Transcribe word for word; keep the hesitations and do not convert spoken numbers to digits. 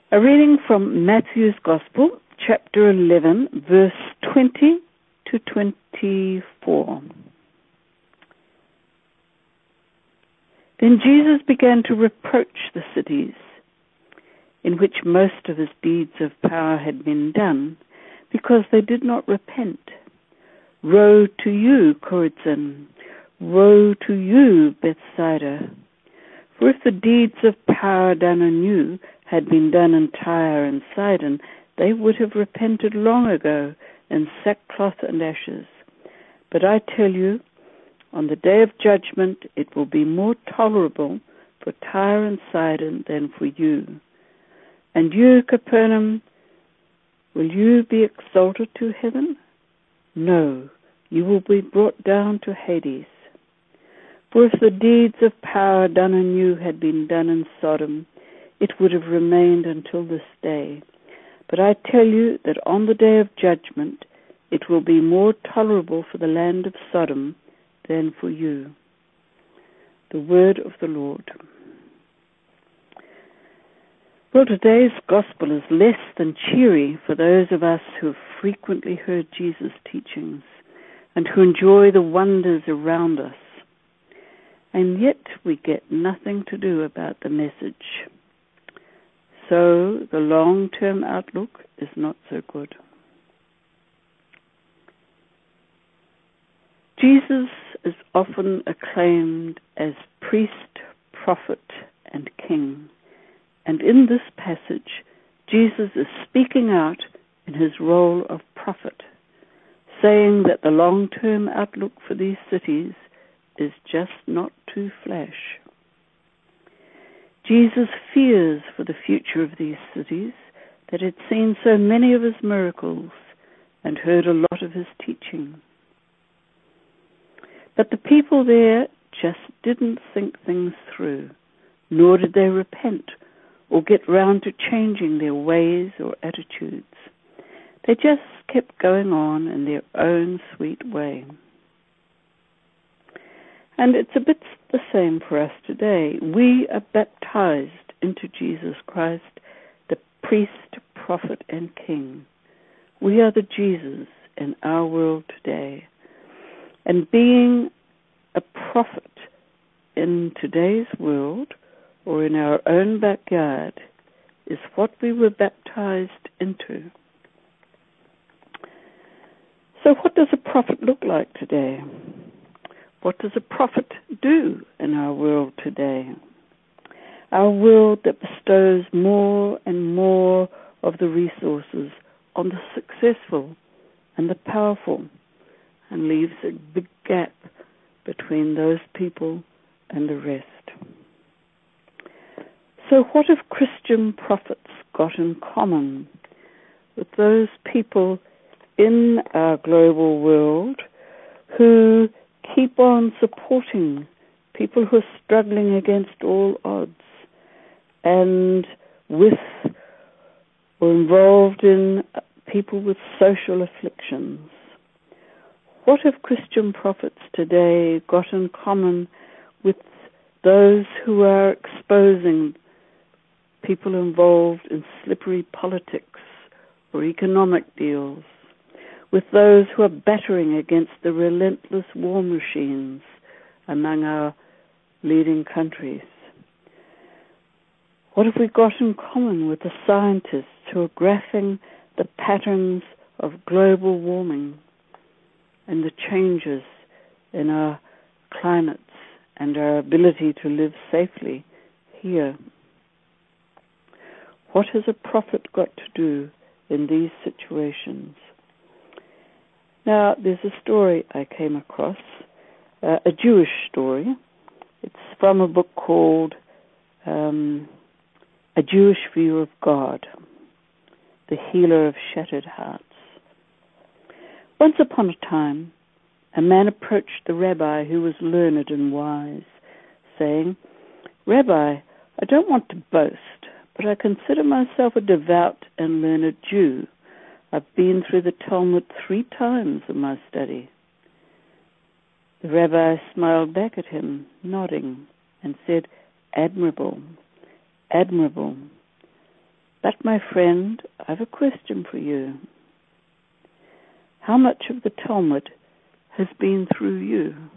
A reading from Matthew's Gospel, chapter eleven, verse twenty to twenty-four. Then Jesus began to reproach the cities in which most of his deeds of power had been done, because they did not repent. Woe to you, Chorazin! Woe to you, Bethsaida! For if the deeds of power done in you had been done in Tyre and Sidon, they would have repented long ago in sackcloth and ashes. But I tell you, on the day of judgment it will be more tolerable for Tyre and Sidon than for you. And you, Capernaum, will you be exalted to heaven? No, you will be brought down to Hades. For if the deeds of power done in you had been done in Sodom, it would have remained until this day. But I tell you that on the day of judgment it will be more tolerable for the land of Sodom than for you. The word of the Lord. Well, today's gospel is less than cheery for those of us who have frequently heard Jesus' teachings and who enjoy the wonders around us. And yet we get nothing to do about the message. So the long-term outlook is not so good. Jesus is often acclaimed as priest, prophet, and king. And in this passage, Jesus is speaking out in his role of prophet, saying that the long-term outlook for these cities is just not too flash. Jesus fears for the future of these cities that had seen so many of his miracles and heard a lot of his teaching. But the people there just didn't think things through, nor did they repent or get round to changing their ways or attitudes. They just kept going on in their own sweet way. And it's a bit the same for us today. We are baptized into Jesus Christ, the priest, prophet, and king. We are the Jesus in our world today. And being a prophet in today's world or in our own backyard is what we were baptized into. So what does a prophet look like today? What does a prophet do in our world today? Our world that bestows more and more of the resources on the successful and the powerful and leaves a big gap between those people and the rest. So what have Christian prophets got in common with those people in our global world who keep on supporting people who are struggling against all odds and with or involved in people with social afflictions? What have Christian prophets today got in common with those who are exposing people involved in slippery politics or economic deals, with those who are battering against the relentless war machines among our leading countries? What have we got in common with the scientists who are graphing the patterns of global warming and the changes in our climates and our ability to live safely here? What has a prophet got to do in these situations? Now, there's a story I came across, uh, a Jewish story. It's from a book called um, A Jewish View of God, the Healer of Shattered Hearts. Once upon a time, a man approached the rabbi who was learned and wise, saying, "Rabbi, I don't want to boast, but I consider myself a devout and learned Jew. I've been through the Talmud three times in my study." The rabbi smiled back at him, nodding, and said, "Admirable, admirable. But, my friend, I've a question for you. How much of the Talmud has been through you?